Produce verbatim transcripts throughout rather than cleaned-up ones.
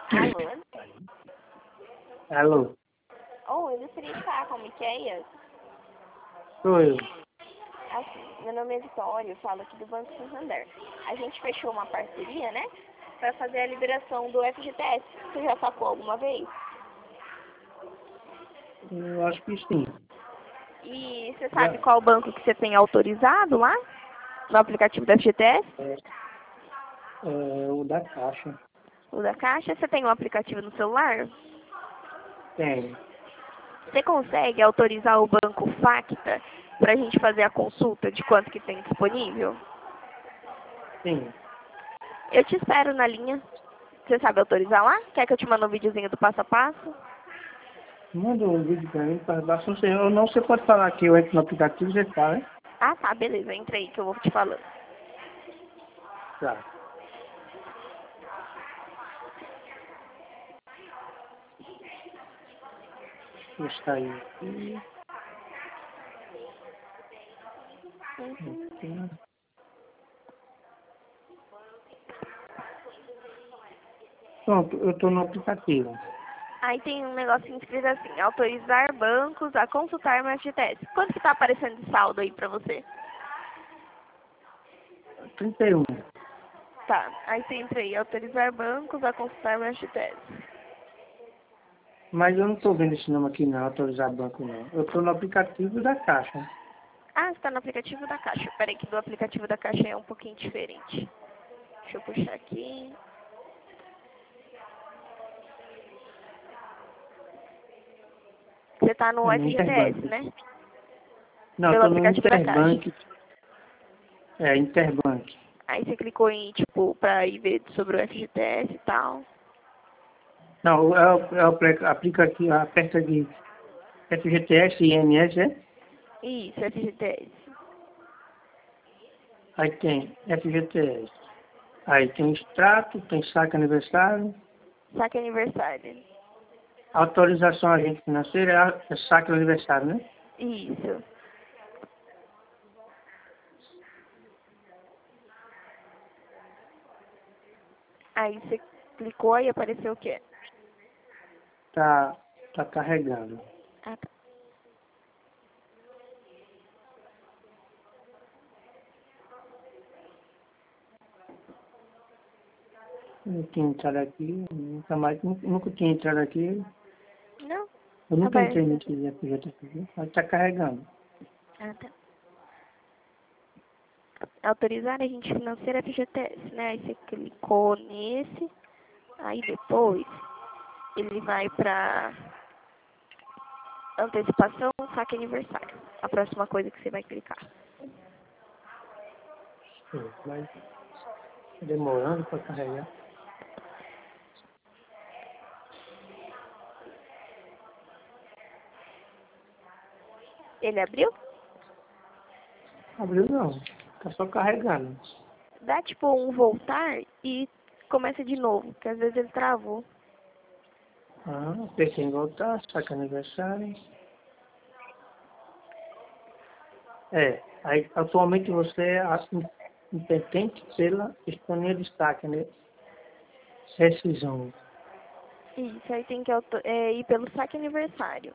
Alô? Alô? Oh, eu gostaria de falar com a Miquéia. Sou eu. Assim, meu nome é Vitória, eu falo aqui do Banco Santander. A gente fechou uma parceria, né? Para fazer a liberação do F G T S. Você já sacou alguma vez? Eu acho que sim. E você Já. sabe qual banco que você tem autorizado lá? No aplicativo do F G T S? É, é o da Caixa. O da Caixa? Você tem um aplicativo no celular? Tem. Você consegue autorizar o banco Facta para a gente fazer a consulta de quanto que tem disponível? Sim. Eu te espero na linha. Você sabe autorizar lá? Quer que eu te mande um videozinho do passo a passo? Manda um vídeo pra mim, para baixo. Não sei, ou não, você pode falar que eu entro no aplicativo e você fala, né? Ah, tá, beleza. Entra aí que eu vou te falando. Tá. Deixa eu sair aqui. Uhum. Aqui. Pronto, eu estou no aplicativo. Aí tem um negocinho escrito assim, autorizar bancos a consultar meu F G T S. Quanto que tá aparecendo de saldo aí pra você? trinta e um. Tá, aí você entra aí, autorizar bancos a consultar meu F G T S. Mas eu não estou vendo esse nome aqui não, autorizar banco não. Eu estou no aplicativo da Caixa. Ah, você tá no aplicativo da Caixa. Peraí que do aplicativo da Caixa é um pouquinho diferente. Deixa eu puxar aqui. Você tá no É no F G T S, Interbank. né? Não, Pelo estou no aplicativo da Caixa. Interbank. É, Interbank. Aí você clicou em, tipo, pra ir ver sobre o F G T S e tal. Não, é o, é o apli- aplicativo, aperta aqui F G T S e I N S, é? Isso, F G T S. Aí tem F G T S. Aí tem extrato, tem saque aniversário, Saque aniversário. autorização agente financeira, é saque aniversário, né? Isso. Aí você clicou e apareceu o quê? Tá, tá carregando. Ah, tá. Eu tinha entrado aqui, nunca mais, nunca, nunca tinha entrado aqui. Não, Eu nunca entrei apareceu. nesse F G T S, mas tá carregando. Ah, tá. Autorizar agente financeiro F G T S, né? Aí você clicou nesse. Aí depois ele vai pra antecipação, saque aniversário. A próxima coisa que você vai clicar. Sim, mas tá demorando para carregar. Ele abriu? Abriu não, tá só carregando. Dá tipo um voltar e começa de novo, porque às vezes ele travou. Ah, apertei em voltar, saque aniversário. É, aí atualmente você é assim, impetente pela espanha de destaque, né? Rescisão. Isso, aí tem que auto- é, ir pelo saque aniversário.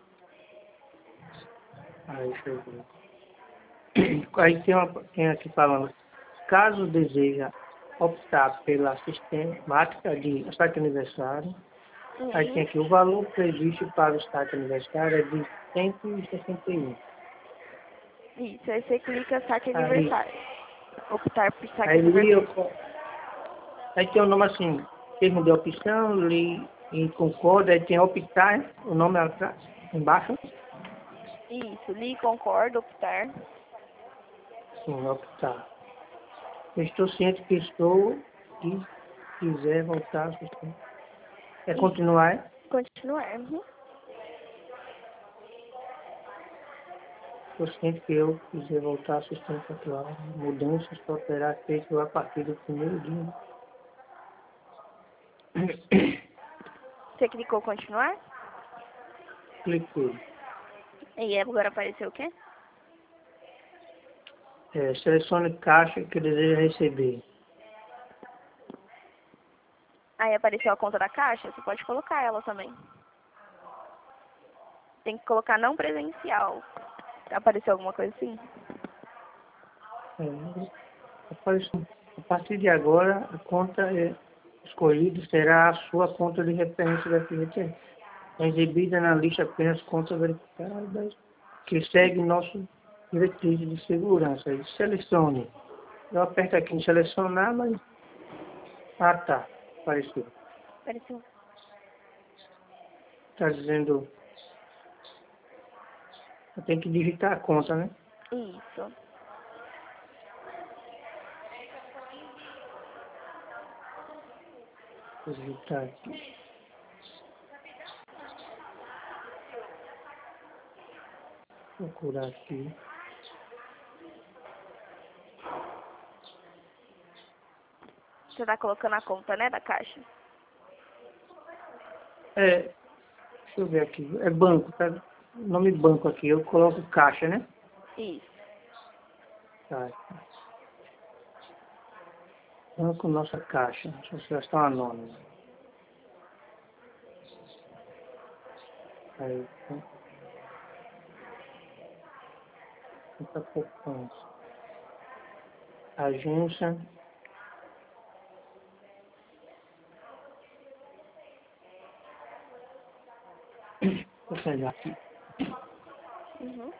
Aí, deixa eu ver. Aí tem, uma, tem aqui falando, caso deseja optar pela sistemática de saque aniversário, aí tem Uhum. aqui o valor previsto para o saque aniversário é de cento e sessenta e um. Isso, aí você clica saque Aí, aniversário. Optar por saque aí li, aniversário. eu, aí tem o nome assim, termo de opção, li e concordo, aí tem optar, o nome atrás, embaixo, Isso, li, concordo, optar. sim, optar. Eu estou ciente que estou e quiser voltar ao sistema. É E continuar, é? continuar. Uhum. Estou ciente que eu quiser voltar ao sistema atual. Mudanças poderá ser feito a partir do primeiro dia. Você clicou continuar? Cliquei. E agora apareceu o quê? É, selecione caixa que deseja receber. Aí apareceu a conta da Caixa, você pode colocar ela também. Tem que colocar não presencial. Apareceu alguma coisa assim? É, apareceu. A partir de agora, a conta é, escolhida será a sua conta de referência da F G T S. É exibida na lista apenas contas verificadas que seguem nosso diretriz de segurança. Aí selecione. Eu aperto aqui em selecionar, mas... Ah, tá. Apareceu. Apareceu. Está dizendo... Eu tenho que digitar a conta, né? Isso. Vou digitar aqui. Procurar aqui. Você tá colocando a conta, né, da Caixa? É, deixa eu ver aqui. É banco, tá? Nome banco aqui. Eu coloco Caixa, né? Isso. Tá. Banco Nossa Caixa. Associação Anônima. Aí, conta poupança. Agência. Vou pegar aqui. Uhum.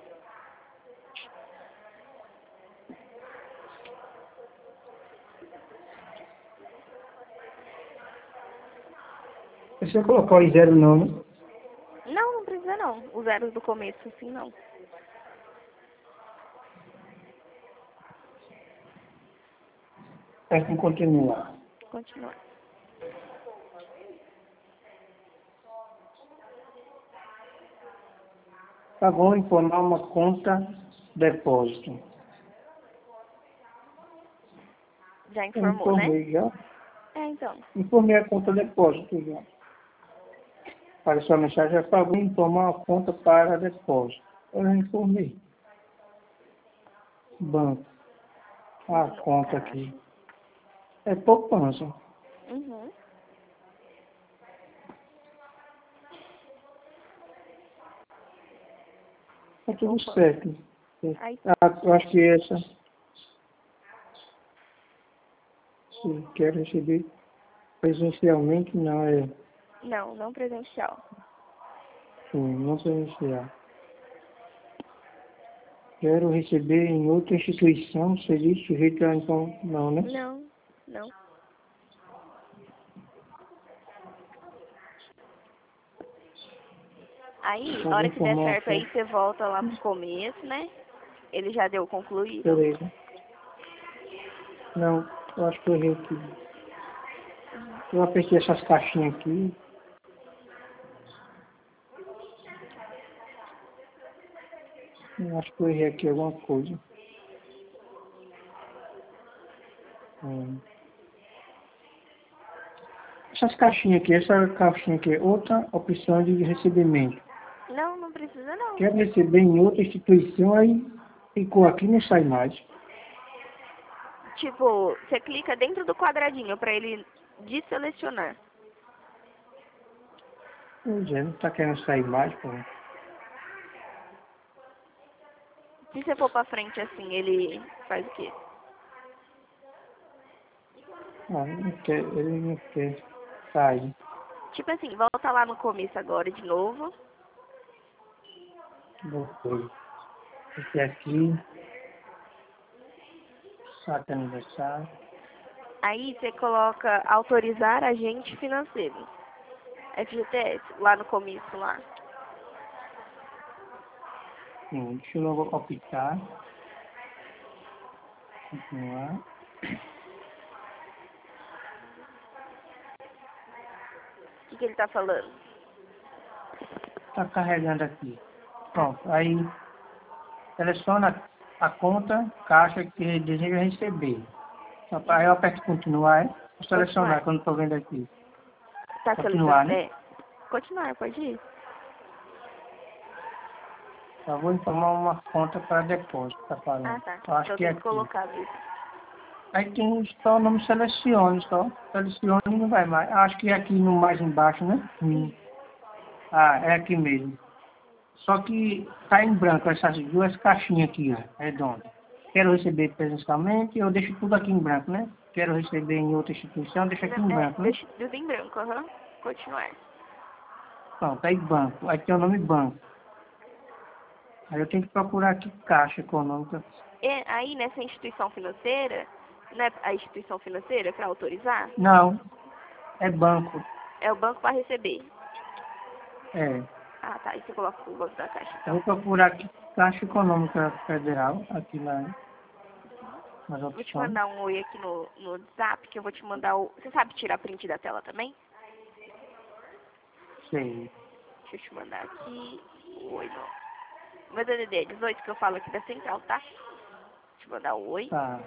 Você colocar o zero não, né? Não, não precisa não. Os zeros do começo, assim, não. É com continuar. Continuar. Tá bom, informar uma conta depósito. Já Eu informou, né? informei já. É, então. Informei a conta depósito já. Apareceu a mensagem, já pagou informar uma conta para depósito. Eu já informei. Banco. A No conta Caixa. aqui. É poupança. Uhum. Tá É tudo poupança. certo. Aí, Ah, eu acho que essa. Se quer receber presencialmente, não é. não, não presencial. Sim, não presencial. Quero receber em outra instituição, serviço sujeito a então. Não, né? Não, não. Aí, Só a vou hora que der informar uma certo aí, conta. você volta lá pro começo, né? Ele já deu concluído. Beleza. Não, eu acho que eu errei aqui. Eu apertei essas caixinhas aqui. Eu acho que eu errei aqui alguma coisa. Hum. Essas caixinhas aqui, essa caixinha aqui é outra opção de recebimento. Não, não precisa não. Quero receber em outra instituição, aí ficou aqui e não sai mais. Tipo, você clica dentro do quadradinho pra ele desselecionar. Pois é, não tá querendo sair mais, pô. Se você for pra frente assim, ele faz o quê? Ah, ele não quer, ele não quer sair. Tipo assim, volta lá no começo agora de novo. Voltei. Esse aqui, saque aniversário. Aí você coloca autorizar agente financeiro. F G T S, lá no começo lá. Sim, deixa eu logo optar. Continuar. O que, que ele tá falando? Tá carregando aqui. Pronto, aí seleciona a conta, caixa que deseja receber. Aí eu aperto continuar, é? Vou selecionar Continuar. quando estou vendo aqui. Tá Continuar, selecionando? né? É. Continuar, pode ir. Só vou informar uma conta para depósito, tá Ah, falando. tá. Eu acho Então que é tem que aqui. colocar mesmo. Aí tem só o nome Selecione, só. Selecione não vai mais. Acho que é aqui no mais embaixo, né? Hum. Ah, é aqui mesmo. Só que tá em branco essas duas caixinhas aqui, ó, redondas. Quero receber presencialmente, eu deixo tudo aqui em branco, né? Quero receber em outra instituição, deixa aqui Não, em é, branco, né? deixa tudo em branco, aham. Continuar. Pronto, aí banco. Aí tem o nome banco. Aí eu tenho que procurar aqui Caixa Econômica. E aí, nessa instituição financeira, né, a instituição financeira para autorizar, Não, é banco. é o banco para receber. É. Ah, tá. Aí você coloca o banco da caixa, Eu então. vou procurar aqui Caixa Econômica Federal, aqui na, nas Vou te opções. mandar um oi aqui no, no WhatsApp, que eu vou te mandar o... Você sabe tirar print da tela também? Sei. Deixa eu te mandar aqui o oi no... Meu D D D é dezoito, que eu falo aqui da central, tá? Deixa eu mandar o oi. Tá.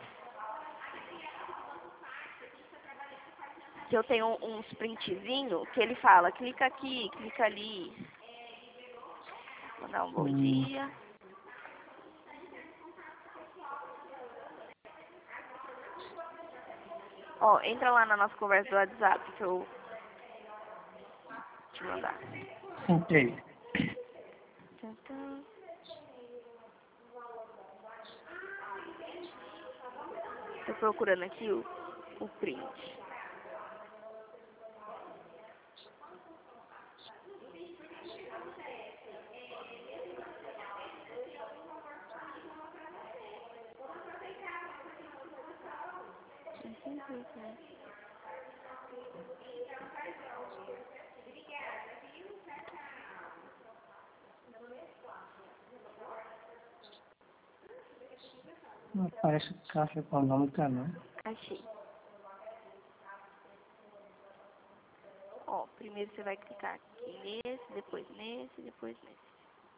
Que eu tenho uns printzinho que ele fala, clica aqui, clica ali. Vou mandar um bom Hum, dia. Ó, entra lá na nossa conversa do WhatsApp que eu vou te mandar. entrei. Tantã. Tô procurando aqui o, o print. Não aparece Caixa Econômica, não. Achei. Ó, primeiro você vai clicar aqui nesse, depois nesse, depois nesse.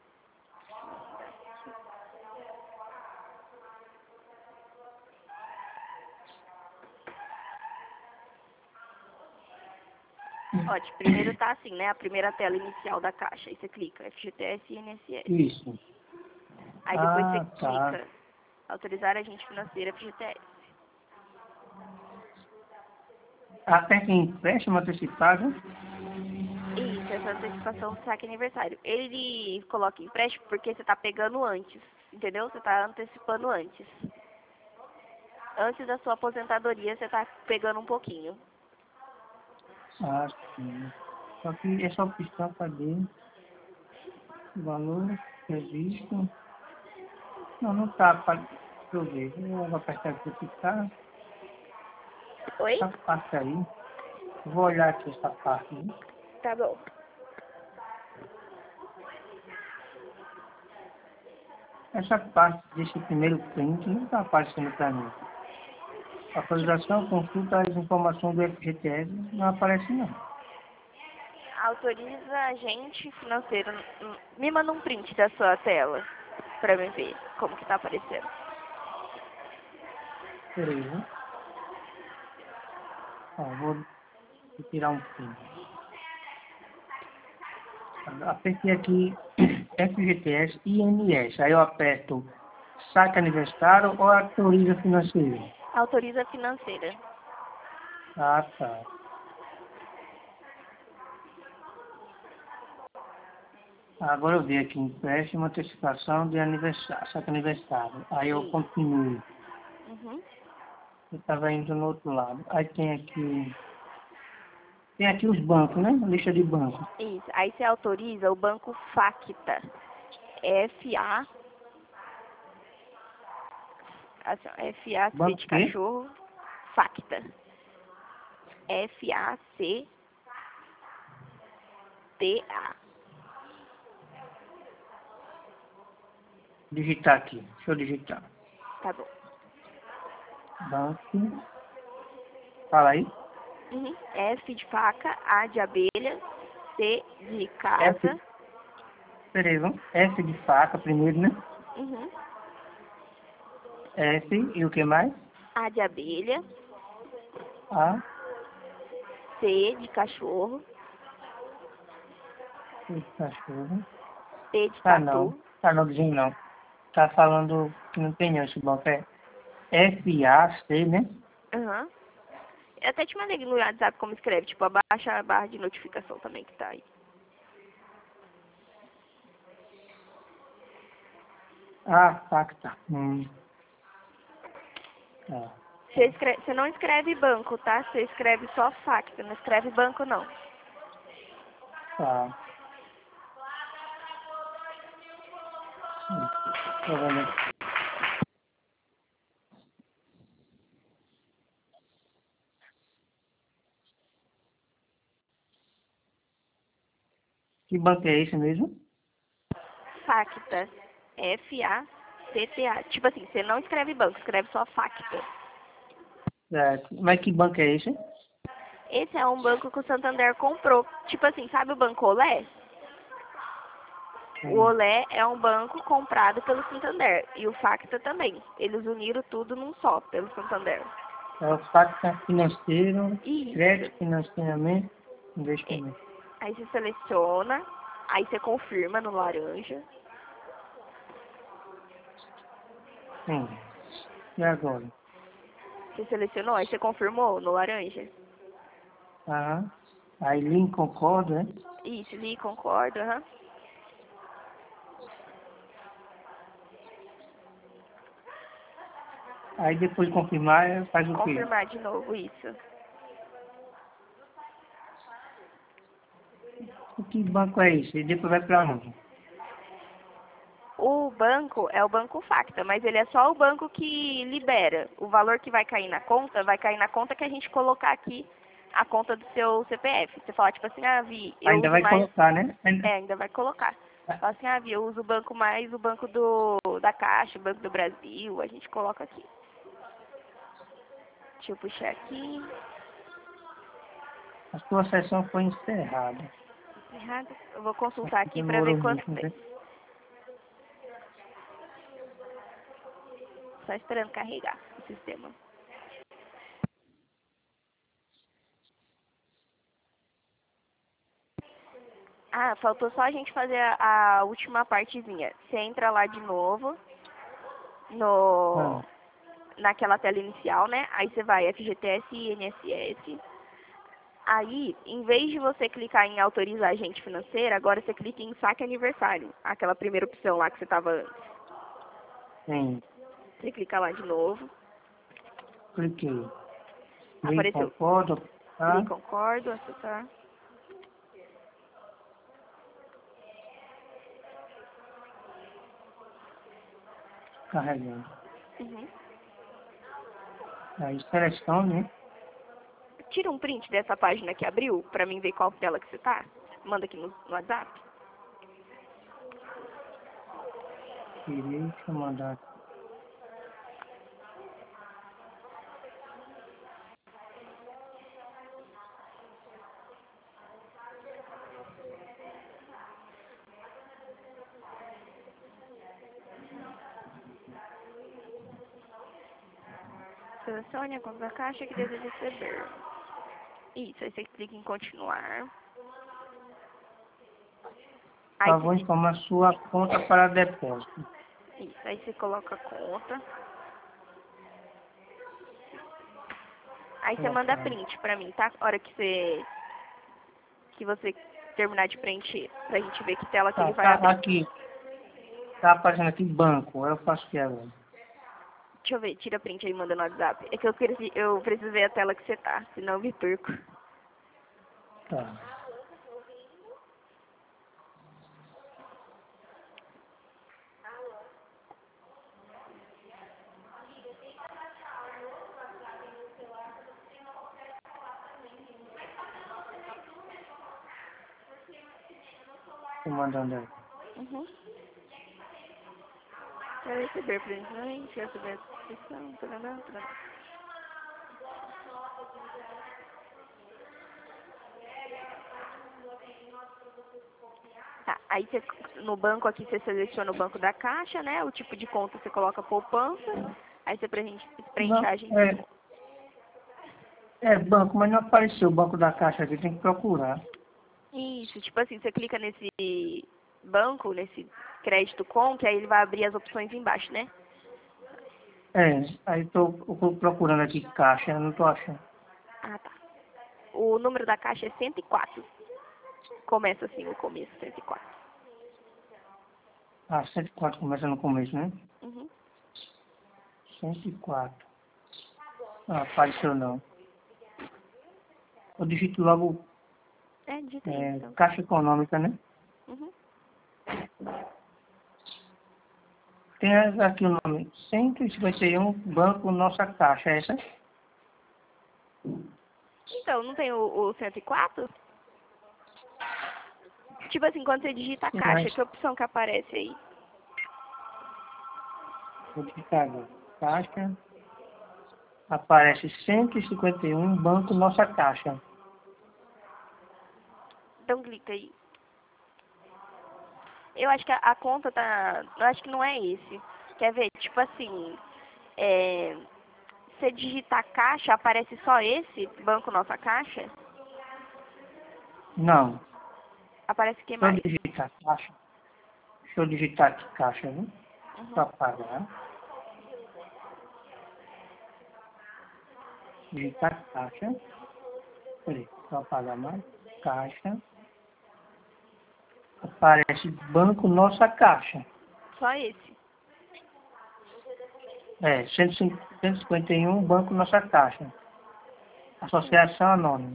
Ó, de primeiro tá assim, né? A primeira tela inicial da caixa. Aí você clica F G T S e I N S S. Isso. Aí depois você Ah, tá. clica autorizar agente financeiro F G T S. Aperta em empréstimo antecipado. Isso, essa antecipação do saque aniversário. Ele coloca empréstimo porque você tá pegando antes, entendeu? Você tá antecipando antes. Antes da sua aposentadoria, você tá pegando um pouquinho. Ah, sim. Só que essa opção, cadê? Valor previsto. Não, não tá. pra- Deixa eu ver. Eu vou apertar aqui que tá. Oi? Essa parte aí. Vou olhar aqui essa parte, né? Tá bom. Essa parte desse primeiro print não está aparecendo para mim. Autorização, consulta as informações do F G T S, não aparece não. Autoriza agente financeiro. Hum, Me manda um print da sua tela pra mim ver como que tá aparecendo. Peraí, né? Ó, vou tirar um print. Apertei aqui F G T S e I N S. Aí eu aperto saque aniversário ou autoriza financeiro. Autoriza financeira. Ah, tá. Agora eu vi aqui empréstimo, antecipação de aniversário, saque aniversário. Aí eu Isso. continuo. Uhum. Eu estava indo no outro lado. Aí tem aqui. Tem aqui os bancos, né? Lista de bancos. Isso. Aí você autoriza o banco Facta. F A. Assim, ó, F A C Banco de quê? cachorro. Facta. F A C T A. Digitar aqui. Deixa eu digitar. Tá bom. Banco. Fala aí. Uhum. F de faca, A de abelha, C de F. casa. Peraí, vamos. F de faca primeiro, né? Uhum. F. E o que mais? A de abelha, A. C de cachorro, C de cachorro. T de Tá não. tatu. Tá não dizendo não. Tá falando que não tem não esse banco. É F A C, né? Aham. Eu até te mandei no WhatsApp como escreve, tipo, abaixa a barra de notificação também que tá aí. Ah, Facta. Hum. Tá. Você, escreve, você não escreve banco, tá? Você escreve só Facta, não escreve banco não. Tá. Hum. Tô vendo. Que banco é esse mesmo? Facta. F A C T A. Tipo assim, você não escreve banco, escreve só Facta. Certo. Mas que banco é esse? Esse é um banco que o Santander comprou. Tipo assim, sabe o Banco Olé? O Hum. Olé é um banco comprado pelo Santander. E o Facta também. Eles uniram tudo num só, pelo Santander. É o Facta financeiro, Isso. crédito, financiamento, É. investimento. Aí você seleciona, aí você confirma no laranja. Sim. E agora? Você selecionou, aí você confirmou no laranja. Aham. Aí link concordo, né? Isso, li, concordo, aham. Aí depois de confirmar, faz o quê? Confirmar de novo, isso. Que banco é esse? E depois vai pra onde? O banco é o Banco Facta, mas ele é só o banco que libera. O valor que vai cair na conta, vai cair na conta que a gente colocar aqui a conta do seu C P F. Você fala tipo assim, ah, Vi, eu Ainda uso vai mais. colocar, né? Ainda. É, ainda vai colocar. Fala assim, ah, Vi, eu uso o banco mais o banco do da Caixa, o Banco do Brasil, a gente coloca aqui. Deixa eu puxar aqui. A sua sessão foi encerrada. Errado. Eu vou consultar aqui pra ver Demorou quanto muito, tem. né? Só esperando carregar o sistema. Ah, faltou só a gente fazer a, a última partezinha. Você entra lá de novo no Ah, naquela tela inicial, né? Aí você vai F G T S e I N S S. Aí, em vez de você clicar em autorizar agente financeira, agora você clica em saque aniversário. Aquela primeira opção lá que você estava antes. sim. Você clica lá de novo. Cliquei. Link Apareceu. concordo. Li, Tá? concordo, aceitar. Carregando. Uhum. Aí selecione, né? Tira um print dessa página que abriu pra mim ver qual tela que você tá. Manda aqui no, no WhatsApp. Tirei, deixa eu mandar aqui. Selecione a conta da caixa que deseja receber. Isso, aí você clica em continuar. Por Aí favor, você, informe a sua conta para depósito. isso, aí você coloca a conta. Aí você manda Colocar. print pra mim, tá? A hora que você, que você terminar de preencher. Pra gente ver que tela que ele Tá, vai tá abrir. aqui. Tá aparecendo aqui banco. Eu faço o que agora? Deixa eu ver, tira print aí e manda no WhatsApp. É que eu, preciso, eu preciso ver a tela que você tá, senão eu me perco. Tá. Tô mandando aí. Uhum. Quero receber presente, quero receber a subscrição, tarará, tarará. Tá, aí você, no banco aqui você seleciona o banco da caixa, né? O tipo de conta você coloca poupança. Aí você preenche, preenche Não, a agente de é, conta. é banco, mas não apareceu o banco da caixa aqui. Tem que procurar. Isso, tipo assim, você clica nesse banco, nesse crédito com, que aí ele vai abrir as opções embaixo, né? É, aí tô, eu tô procurando aqui caixa, eu não tô achando. Ah, tá. O número da caixa é cento e quatro. Começa assim, o começo, cento e quatro. Ah, cento e quatro começa no começo, né? Uhum. cento e quatro. Ah, apareceu não. Eu digito logo É, digita aí, é, então. Caixa Econômica, né? Uhum. Tem aqui o nome, cento e cinquenta e um Banco Nossa Caixa, é essa? Então, não tem o, o cento e quatro? Tipo assim, quando você digita a Sim, caixa, mas que opção que aparece aí? vou digitar agora. Caixa, aparece cento e cinquenta e um Banco Nossa Caixa. Então clica aí. Eu acho que a, a conta tá... Eu acho que não é esse. Quer ver? Tipo assim, é... você digitar caixa, aparece só esse, Banco Nossa Caixa? Não, Aparece o que deixa eu mais? digitar caixa. Deixa eu digitar aqui caixa, né? Para Uhum. pagar. Digitar caixa. Peraí, para pagar mais. Caixa. Aparece Banco Nossa Caixa. Só esse. É, cento e cinquenta e um Banco Nossa Caixa. Hum. Associação Anônima.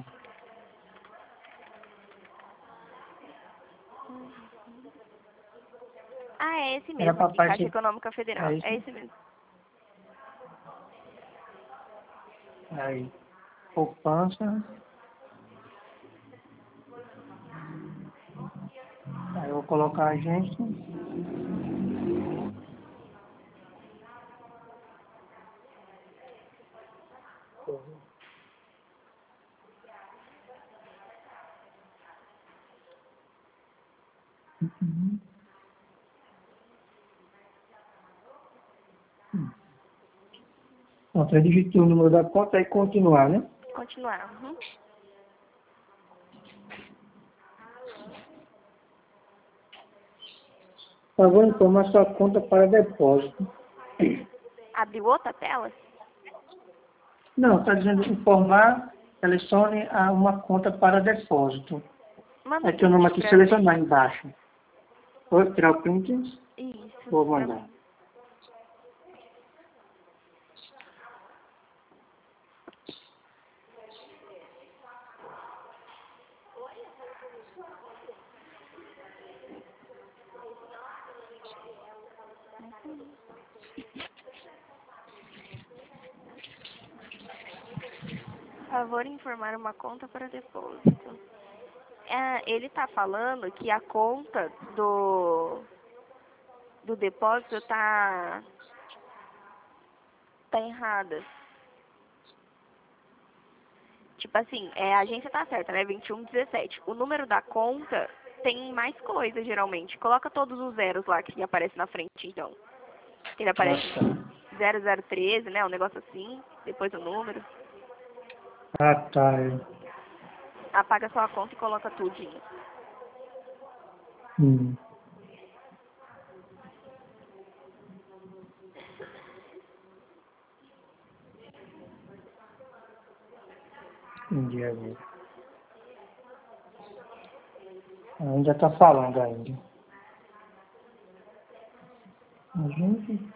Ah, é esse Era mesmo para aqui, Caixa aparecer. Econômica Federal. É É isso? esse mesmo. Aí. Poupança. Aí eu vou colocar a agência. Uhum. Pronto, eu digitei o número da conta e continuar, né? Continuar. Uhum. Favor informar sua conta para depósito. Abriu outra tela? Não, está dizendo informar, selecione a uma conta para depósito. Manda Aí um tem o nome print aqui, pra mim. selecionar embaixo. Vou tirar o print, Isso, vou pra mandar. mim. Favor informar uma conta para depósito. É, ele tá falando que a conta do, do depósito tá, tá errada. Tipo assim, é, a agência tá certa, né? vinte e um dezessete. O número da conta tem mais coisa, geralmente. Coloca todos os zeros lá que aparece na frente, então. Ele aparece Nossa. zero zero treze, né? Um negócio assim. Depois o número. Ah, tá. é. Apaga só a conta e coloca tudinho. Hum. Entendi agora. Ainda está falando ainda. A gente...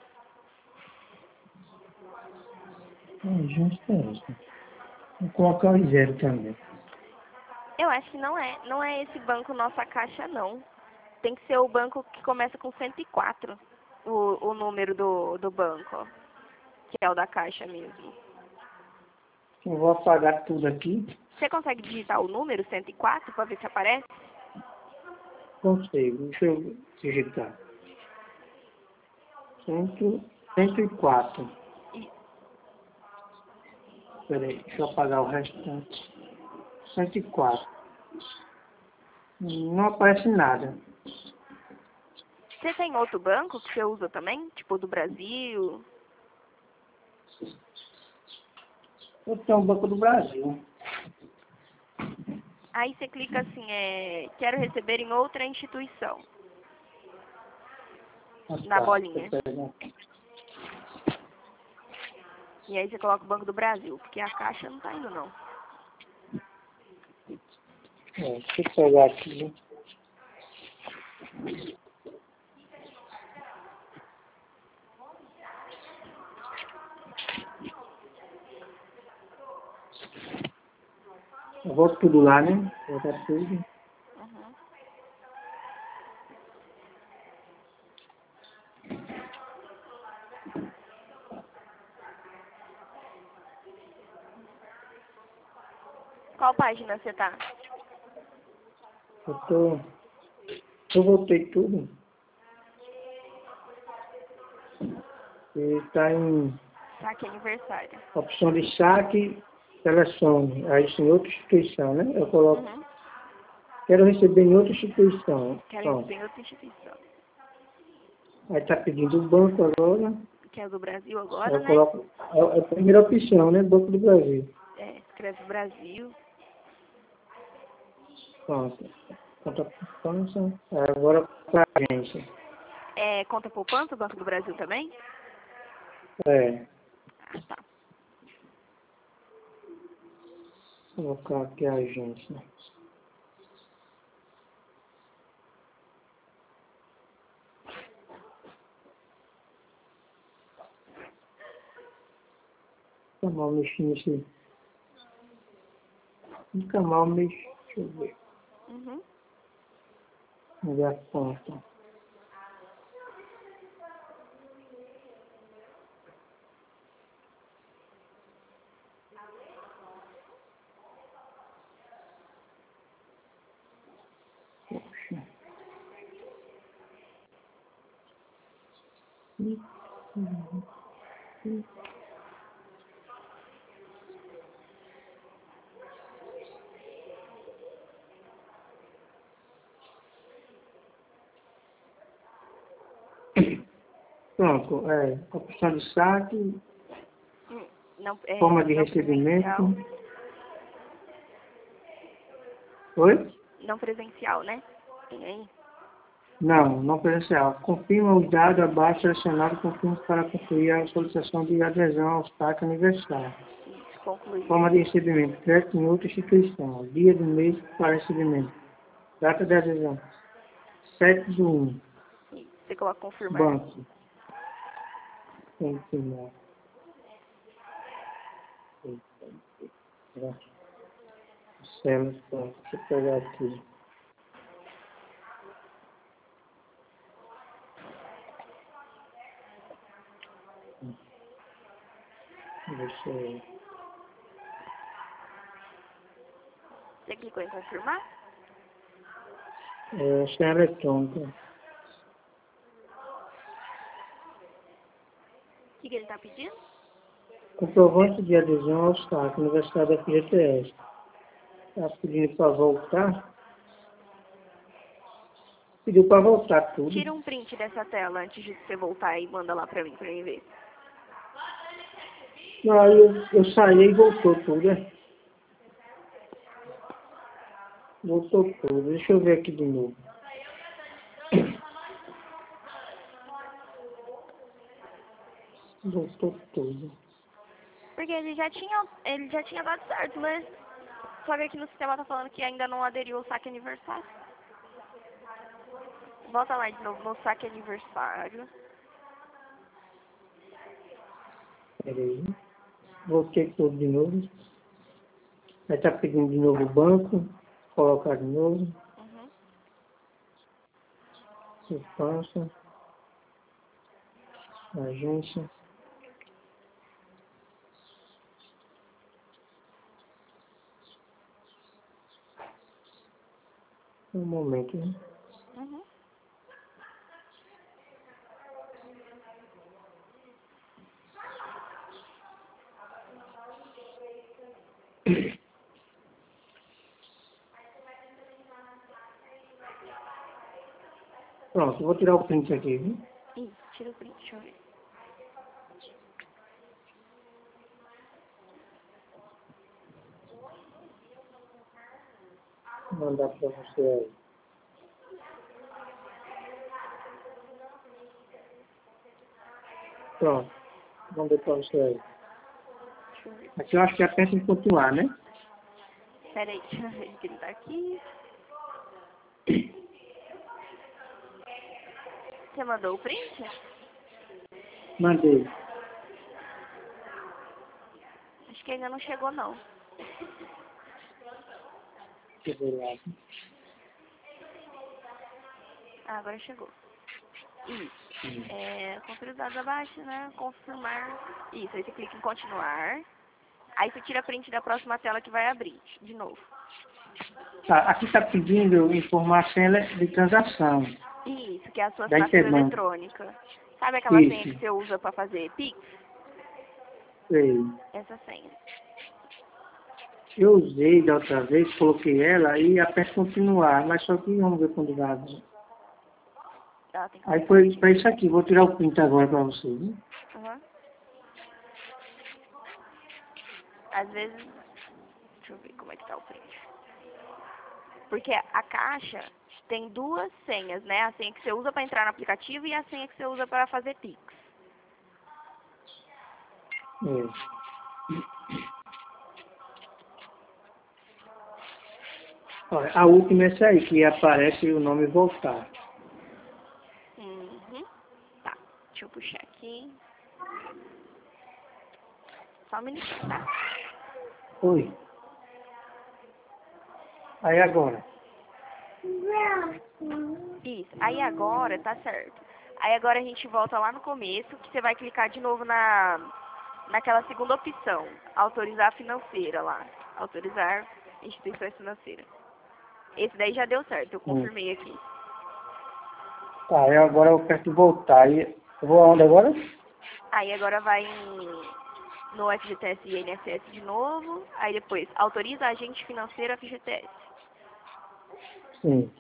A gente tem isso. Vou colocar o zero também. Eu acho que não é. Não é esse banco Nossa Caixa, não. Tem que ser o banco que começa com cento e quatro. O, o número do, do banco, ó, que é o da Caixa mesmo. Eu vou apagar tudo aqui. Você consegue digitar o número cento e quatro para ver se aparece? Consigo. Deixa eu digitar. Cento, cento e quatro. E Peraí, deixa eu apagar o restante. Cento e quatro. Não aparece nada. você tem outro banco que você usa também? Tipo do Brasil? Eu tenho o Banco do Brasil. Aí você clica assim, é, quero receber em outra instituição, Ah, na tá. bolinha. Deixa eu pegar. E aí você coloca o Banco do Brasil, porque a Caixa não tá indo, não. É, deixa eu pegar aqui. Eu volto tudo lá, né? Vou botar tudo. Uhum. Qual página você tá? Eu tô... Eu voltei tudo. E tá em Saque aniversário. opção de saque, selecione. Aí em outra instituição, né? Eu coloco, Uhum. quero receber em outra instituição. Quero Pronto. receber em outra instituição. Aí tá pedindo o banco agora. Que é o do Brasil Aí agora, eu né? coloco a, a primeira opção, né? Banco do Brasil. É, escreve Brasil. Pronto. Conta poupança. Agora para a agência. É, conta poupança, o Banco do Brasil também? É. Ah, tá. Vou colocar aqui a agência. Nunca mal mexi nesse. Nunca mal mexi. Deixa eu ver. Uhum. Vamos ver a conta. Poxa. Pronto, é. Opção de saque, Hum, Não, é, forma de não presencial. recebimento. Oi? Não presencial, né? Tem aí? Não, não presencial. Confirma os dados abaixo selecionados, confirma para concluir a solicitação de adesão ao saque aniversário. Isso, concluir. Forma de recebimento, crédito em outra instituição. Dia do mês para recebimento. Data de adesão. sete do um. Isso. Você coloca confirmar. Banco. Confirmar. Células, pronto. Deixa eu pegar aqui. Deixa eu... Você clicou em confirmar? É, senha eletrônica. O que, que ele tá pedindo? Comprovante de adesão ao saque. Universidade F G T S. Está pedindo para voltar. Pediu para voltar tudo. Tira um print dessa tela antes de você voltar e manda lá pra mim, pra mim ver. Aí eu, eu saí e voltou tudo, né? Voltou tudo. Deixa eu ver aqui de novo. Voltou tudo. Porque ele já tinha, ele já tinha dado certo, né? Só que aqui no sistema tá falando que ainda não aderiu ao saque aniversário. Volta lá de novo no saque aniversário. Peraí. Voltei tudo de novo. Aí tá pedindo de novo o banco. Colocar de novo. Uhum. Poupança. Agência. Um momento, né? Uhum. Pronto, eu vou tirar o print aqui, viu? Ih, tira o print, deixa eu ver. Vou mandar para você aí. Pronto. Vou mandar para você aí. Aqui eu acho que aperta em continuar, né? Pera aí, deixa eu ver que ele tá aqui. Você mandou o print? Mandei. Acho que ainda não chegou, não. Deixa eu ver lá. Ah, agora chegou. Isso. É, conferir os dados abaixo, né? Confirmar. Isso, aí você clica em continuar. Aí você tira print da próxima tela que vai abrir, de novo. Tá, aqui está pedindo informar a senha de transação Isso, que é a sua da assinatura Interbank. eletrônica. Sabe aquela senha que Isso, você usa para fazer Pix? sei. Essa senha. Eu usei da outra vez, coloquei ela e aperto continuar, mas só que vamos ver quando dá. Ela tem que Aí ser foi forte. para isso aqui, vou tirar o print agora para vocês. Né? Uhum. Às vezes, deixa eu ver como é que tá o print. Porque a caixa tem duas senhas, né? A senha que você usa para entrar no aplicativo e a senha que você usa para fazer Pix. É. Olha, a última é essa aí, que aparece o nome voltar. Uhum. Tá, deixa eu puxar aqui. Só um minutinho, tá? Oi. Aí agora. Isso. Aí agora tá certo. Aí agora a gente volta lá no começo, que você vai clicar de novo na naquela segunda opção, autorizar financeira lá. Autorizar instituições financeiras. Esse daí já deu certo, eu Hum. confirmei aqui. Tá, eu agora eu aperto voltar. E eu vou aonde agora? Aí agora vai em, no F G T S e I N S S de novo. Aí depois, autoriza agente financeiro F G T S. Sim.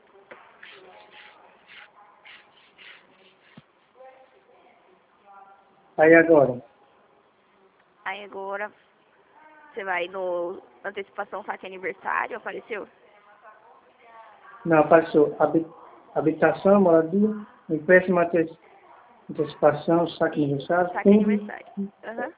Aí agora. Aí agora você vai no antecipação saque aniversário, apareceu? Não, apareceu habi- habitação, moradia, empréstimo, ante- antecipação, saque Isso, aniversário, saque fundo. aniversário. Aham.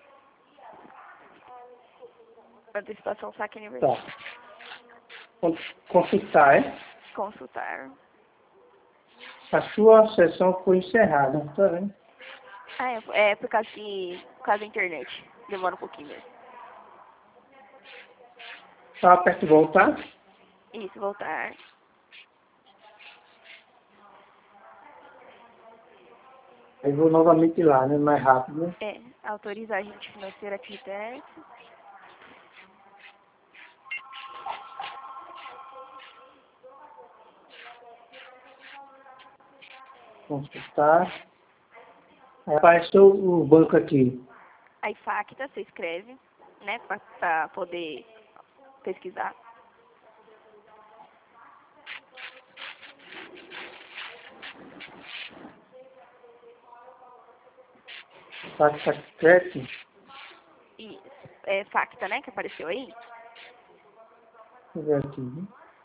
Antecipação saque Tá. aniversário. Con- Consultar, é? Consultar. A sua sessão foi encerrada, tá vendo? Ah, é, é por causa que. Por causa da internet. Demora um pouquinho mesmo. Tá, aperto voltar. Isso, voltar. Aí vou novamente lá, né? Mais rápido, né? É, autorizar agente financeiro F G T S. Consultar. Aí apareceu o banco aqui. Aí facta, você escreve, né? Pra, pra poder pesquisar. Facta crédito. E é facta, né? Que apareceu aí. Deixa eu ver aqui, né?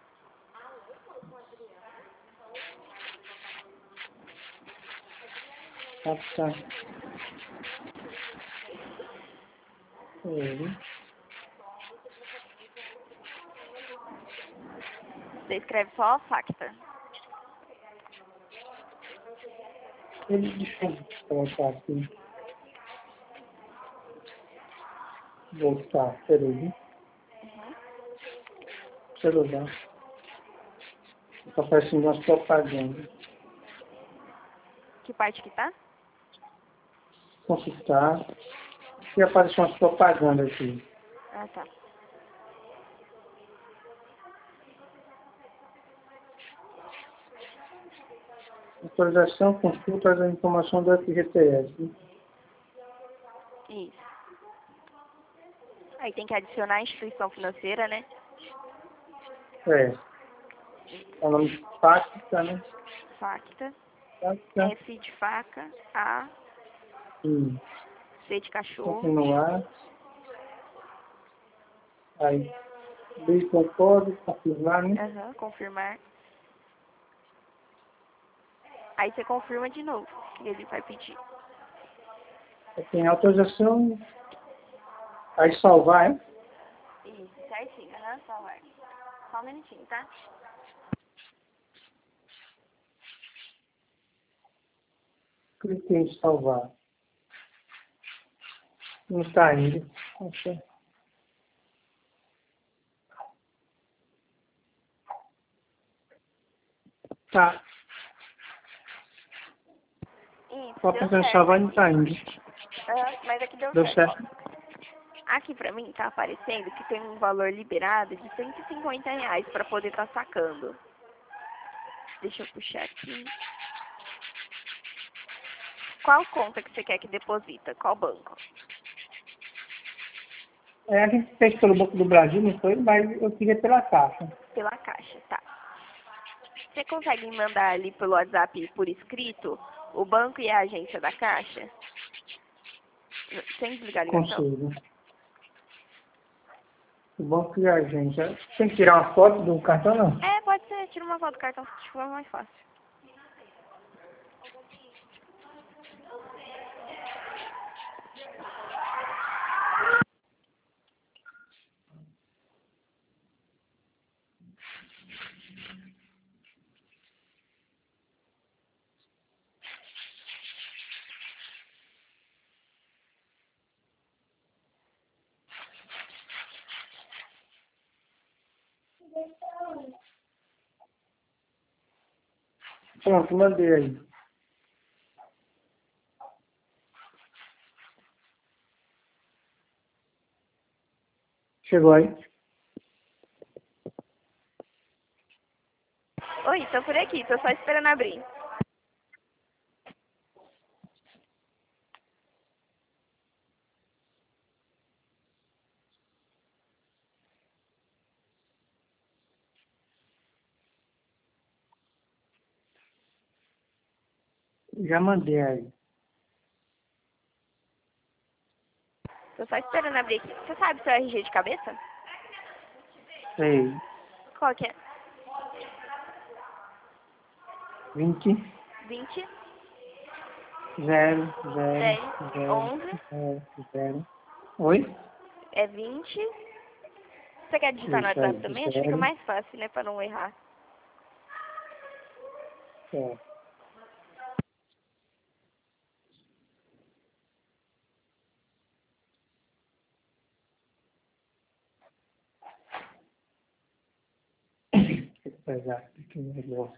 Facta. É, Você escreve só facta. ele, deixa eu colocar aqui. Voltar, peraí, né? Uhum. Celular. Tá aparecendo umas propagandas. Que parte que tá? Consultar. E apareceu umas propagandas aqui. Ah, tá. Autorização, consulta da informação do F G T S. Isso. Aí tem que adicionar a instituição financeira, né? É. É o nome Facta, né? Facta. Facta. F de faca. A. Hum. C de cachorro. Continuar. Aí. B concordo, confirmar, né? Aham, confirmar. Aí você confirma de novo. E ele vai pedir. Aí tem autorização. Aí salvar, hein? Isso, certinho. Aham, salvar. Só um minutinho, tá? Cliquei em salvar. Não está indo. Ok. Tá. Isso, Só deu tentando certo salvar e não aqui. está indo. Aham, mas aqui deu Deu certo. certo? Aqui pra mim tá aparecendo que tem um valor liberado de cento e cinquenta reais pra poder estar sacando. Deixa eu puxar aqui. Qual conta que você quer que deposita? Qual banco? É, a gente fez pelo Banco do Brasil, não foi? Mas eu queria pela Caixa. Pela Caixa, tá. Você consegue me mandar ali pelo WhatsApp por escrito o banco e a agência da Caixa? Sem desligar a ligação? Consigo. O banco e a agência. Tem que tirar uma foto do cartão, não? É, pode ser. Tira uma foto do cartão, acho que fica mais fácil. Pronto, mandei aí. Chegou aí? Oi, tô por aqui, tô só esperando abrir. Já mandei aí. Tô só esperando abrir aqui. Você sabe seu R G de cabeça? Sei. Qual que é? vinte, vinte, zero, zero, dez, zero, onze. zero, zero. Oi? É vinte. Você quer digitar no Isso WhatsApp aí. também? Acho que fica Zero. mais fácil, né, pra não errar. É. Deixa eu pegar aqui o negócio.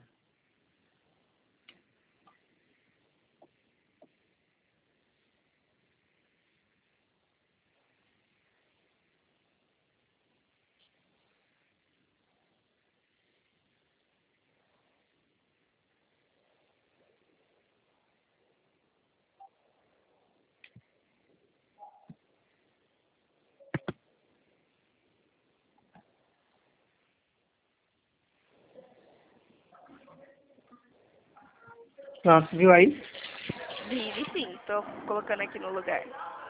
Pronto, viu aí? Vive sim, tô colocando aqui no lugar.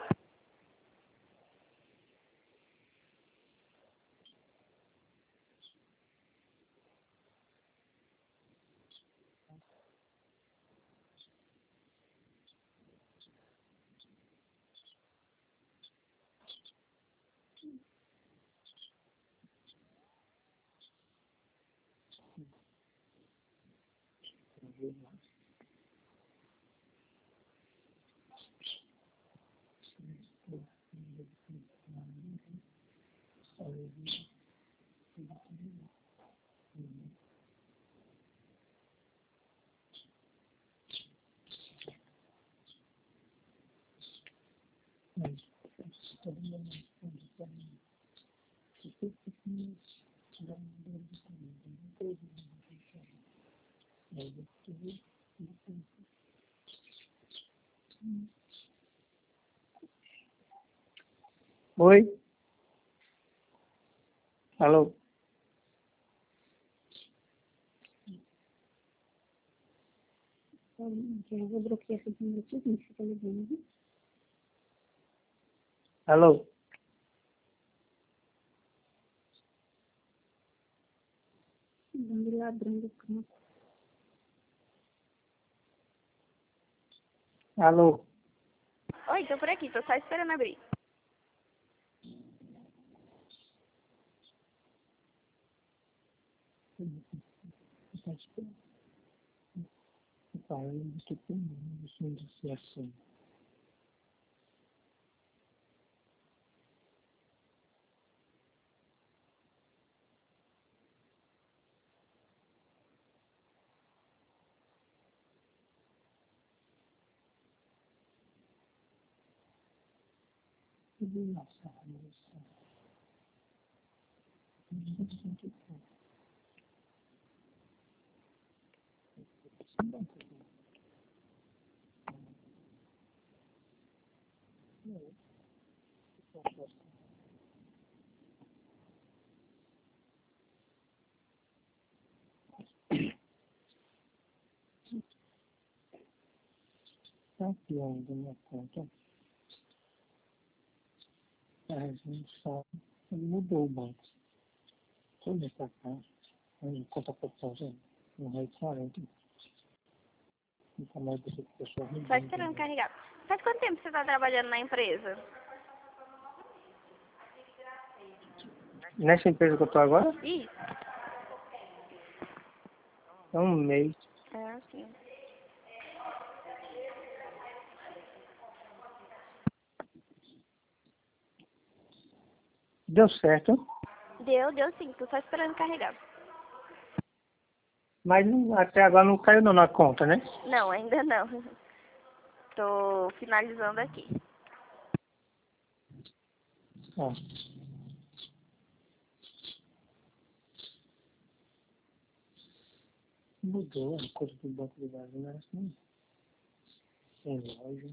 Oi? Alô? Eu vou bloquear esse número tudo que você tá ligando. Alô? Dando ladrão do campo. Alô? Oi, tô por aqui, tô só esperando abrir. Está esperando. O pai, eu estou com isso não deve ser assim. Nossa, nossa. Está aqui ainda minha conta. A gente sabe. Ele mudou o banco. Deixa eu ver pra cá. Aí, conta postal, gente. Um rei de quarenta. Nunca mais deixa que a pessoa me Só esperando carregar. Faz quanto tempo você está trabalhando na empresa? Nessa empresa que eu tô agora, Ih, é um mês. é assim. Deu certo, Deu, deu sim. Tô só esperando carregar. mas não- até agora não caiu não na conta, né? Não, ainda não. Tô finalizando aqui. Ó. Mudou a coisa do Banco do Brasil, não era assim. Tem loja.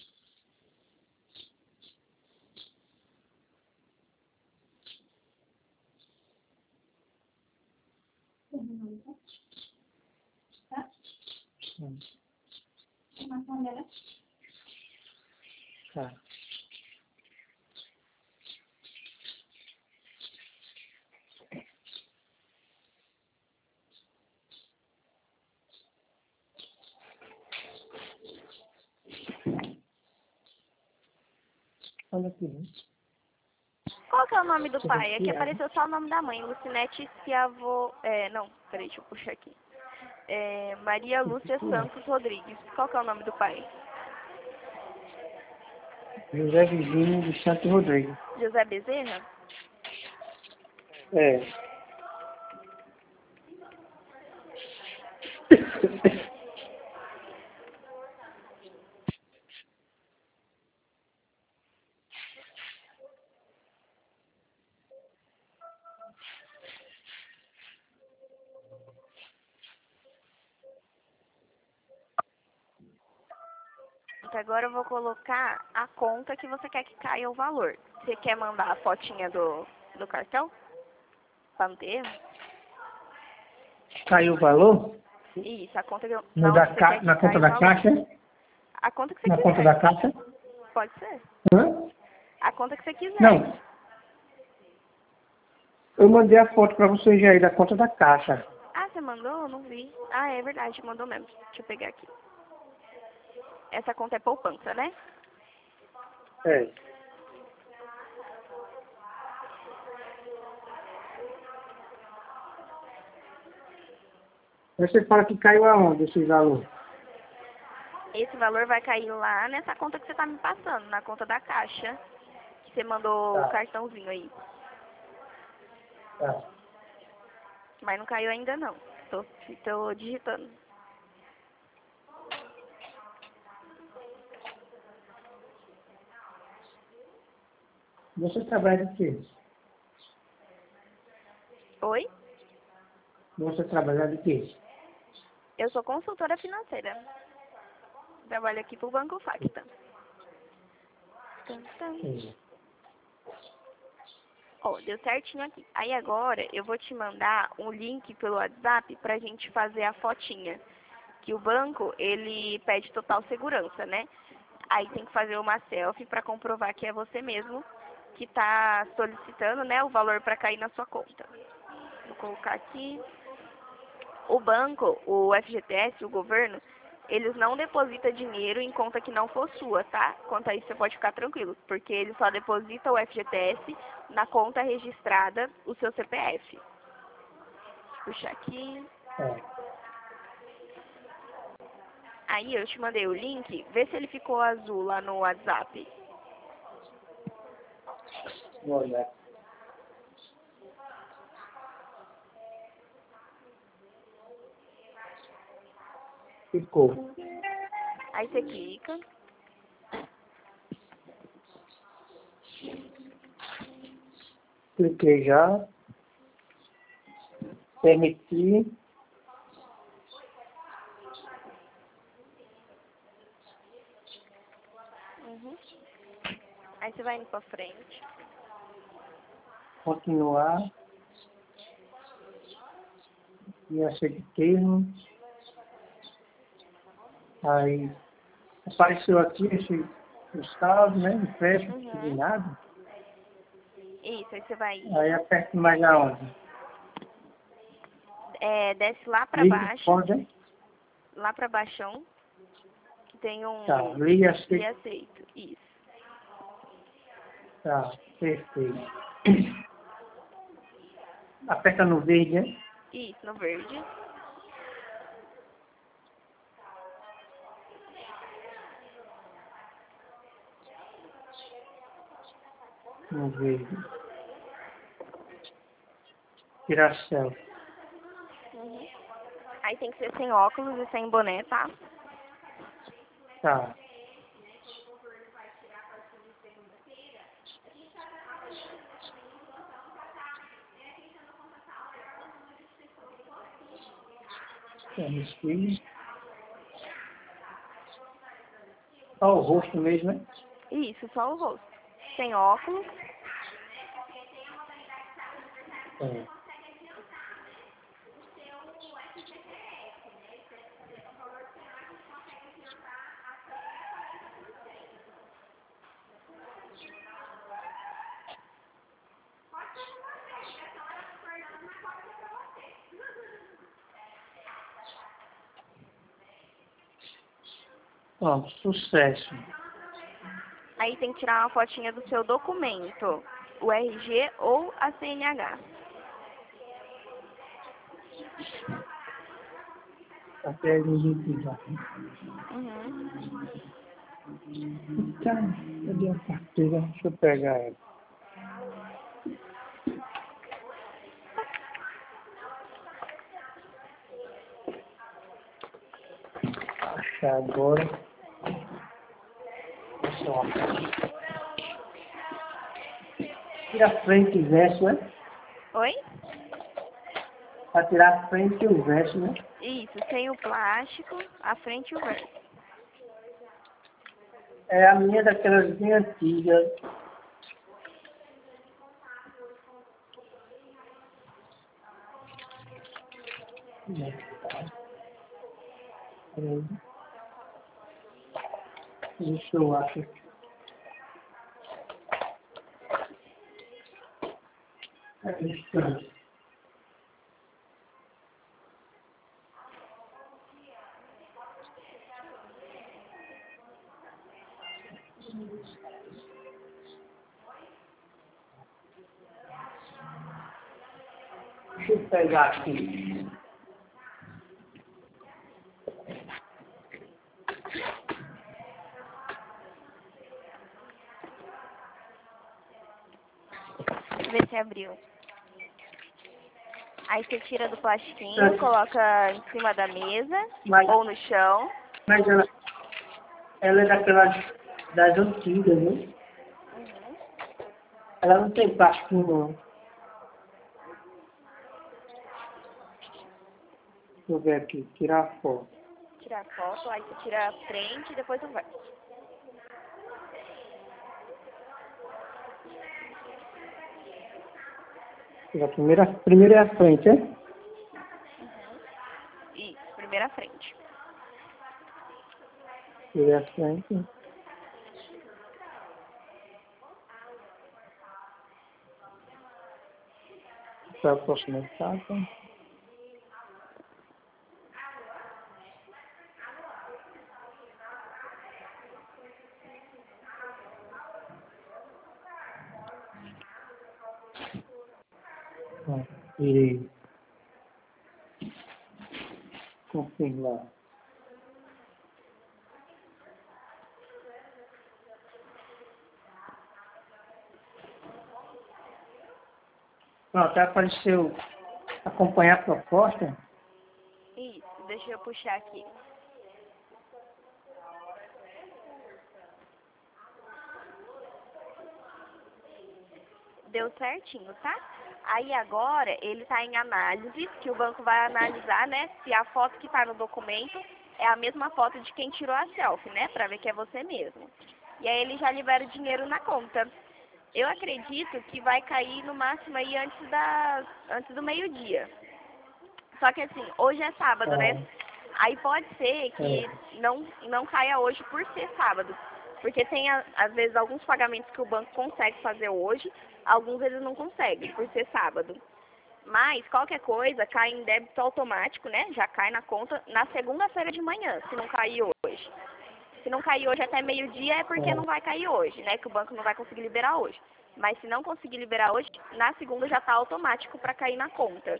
Hum. Tá. Olha aqui, né? Qual que é o nome do Você pai? Aqui bloquear. apareceu só o nome da mãe. Lucinete Schiavo... É, não, peraí, deixa eu puxar aqui. É, Maria Lúcia Santos Rodrigues. Qual que é o nome do pai? José Virgínio de Santos Rodrigues. José Bezerra? É. Então agora eu vou colocar a conta que você quer que caia o valor. Você quer mandar a fotinha do, do cartão? Pra não ter erro? Caiu o valor? Isso, a conta que eu, No na da onde você ca... quer que Na conta caia o da valor. caixa? A conta que você Na conta da quiser. caixa? Pode ser. Hã? A conta que você quiser. Não. Eu mandei a foto pra vocês aí da conta da caixa. Ah, você mandou? Eu não vi. Ah, é verdade, mandou mesmo. Deixa eu pegar aqui. Essa conta é poupança, né? É. Você fala que caiu aonde esse valor? Esse valor vai cair lá nessa conta que você tá me passando, na conta da caixa. Que você mandou o Tá, cartãozinho aí. tá. Mas não caiu ainda não. Tô, tô digitando. Você trabalha de quê? Oi? Você trabalha de quê? Eu sou consultora financeira. Trabalho aqui pro Banco Facta. Tum, tum. Sim. Ó, deu certinho aqui. Aí agora eu vou te mandar um link pelo WhatsApp pra gente fazer a fotinha. Que o banco, ele pede total segurança, né? Aí tem que fazer uma selfie pra comprovar que é você mesmo que tá solicitando, né, o valor pra cair na sua conta. Vou colocar aqui. O banco, o F G T S, o governo, eles não depositam dinheiro em conta que não for sua, tá? Quanto a isso você pode ficar tranquilo, porque eles só depositam o F G T S na conta registrada, o seu C P F. puxar aqui. É. Aí eu te mandei o link, vê se ele ficou azul lá no WhatsApp. Vou olhar. Ficou. Aí você clica. Cliquei já. Permitir. Uhum. Aí você vai indo pra frente. Continuar. E aceito termo. Aí apareceu aqui esse estado, né? Empréstimo Uhum. consignado. Isso, aí você vai Aí aperto mais aonde? é, desce lá pra Ligue, baixo, pode. lá pra baixão, que tem um Tá, ligue e aceito. aceito. Isso. Tá, perfeito. Aperta no verde, né? Isso, no verde. No verde. Tirar selfie. Uhum. Aí tem que ser sem óculos e sem boné, tá? Tá. Permitir. Só o rosto mesmo, né? Isso, só o rosto. Sem óculos. É. Pronto, sucesso. Aí tem que tirar uma fotinha do seu documento, o R G ou a C N H. Até ninguém já. Uhum. Tá, cadê a carteira? Deixa eu pegar ela. Achar agora. Só. Tira a frente e o verso, né? Oi? Pra tirar a frente e o verso, né? Isso, sem o plástico, a frente e o verso. É a minha daquelas bem antigas. Peraí. Deixa eu achar aqui. É isso. Deixa eu pegar aqui. Vê se abriu. Aí você tira do plastiquinho, coloca em cima da mesa Mas, ou no chão. mas ela, ela é daquelas das antigas, né? Uhum. Ela não tem plástico, não. Deixa eu ver aqui, tirar a foto. Tirar a foto, aí você tira a frente e depois o verso. A primeira, primeiro é a frente, é? Isso, primeira frente. Primeiro é a frente. Para a próxima etapa. Ó, virei. confirmar. Pronto, apareceu acompanhar a proposta. Isso, deixa eu puxar aqui. Deu certinho, tá? Aí agora ele está em análise, que o banco vai analisar, né, se a foto que está no documento é a mesma foto de quem tirou a selfie, né, para ver que é você mesmo. E aí ele já libera o dinheiro na conta. Eu acredito que vai cair no máximo aí antes, da, antes do meio-dia. Só que assim, hoje é sábado, É. né? Aí pode ser que É. não, não caia hoje por ser sábado. Porque tem, às vezes, alguns pagamentos que o banco consegue fazer hoje, alguns eles não conseguem, por ser sábado. Mas, qualquer coisa, cai em débito automático, né? Já cai na conta na segunda-feira de manhã, se não cair hoje. Se não cair hoje até meio-dia é porque É. não vai cair hoje, né? Que o banco não vai conseguir liberar hoje. Mas se não conseguir liberar hoje, na segunda já está automático para cair na conta.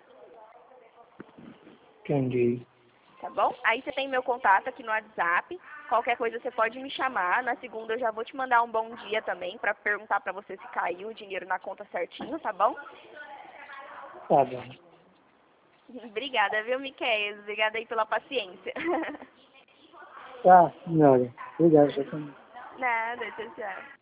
Entendi. Tá bom? Aí você tem meu contato aqui no WhatsApp. Qualquer coisa você pode me chamar. Na segunda eu já vou te mandar um bom dia também para perguntar para você se caiu o dinheiro na conta certinho, tá bom? Tá bom. Obrigada, viu, Miquel? Obrigada aí pela paciência. Tá, senhora. Obrigado, você também. Nada, tchau, tchau.